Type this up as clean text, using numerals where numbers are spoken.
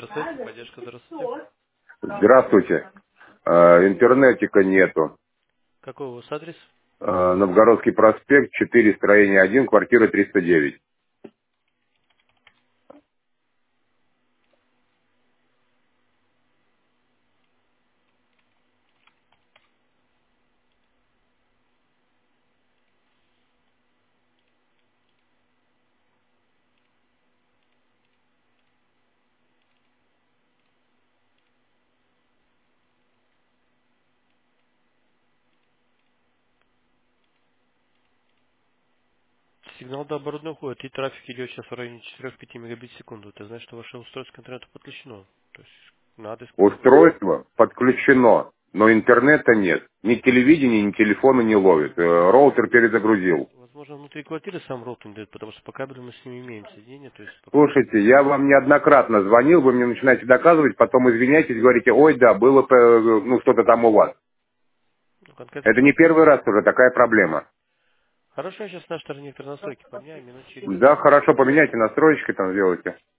Интерсет, поддержка, здравствуйте. Здравствуйте. Интернетика нету. Какой у вас адрес? Новгородский проспект, 4, строение 1, квартира 309. Сигнал до оборудования уходит, и трафик идет сейчас в районе 4-5 мегабит в секунду. Это значит, что ваше устройство к интернету подключено. То есть на адрес, который вы... Устройство подключено, но интернета нет. Ни телевидения, ни телефона не ловит. Роутер перезагрузил. Возможно, внутри квартиры сам роутер не дает, потому что по кабелю мы с ними имеем соединение, то есть пока... Слушайте, я вам неоднократно звонил, вы мне начинаете доказывать, потом извиняйтесь, говорите, ой, да, было что-то там у вас. Ну, конкретно Это не что? первый раз уже такая проблема. Хорошо, я сейчас наши некоторые настройки поменяю, минут через Да, 10. хорошо, поменяйте настройки, там сделайте.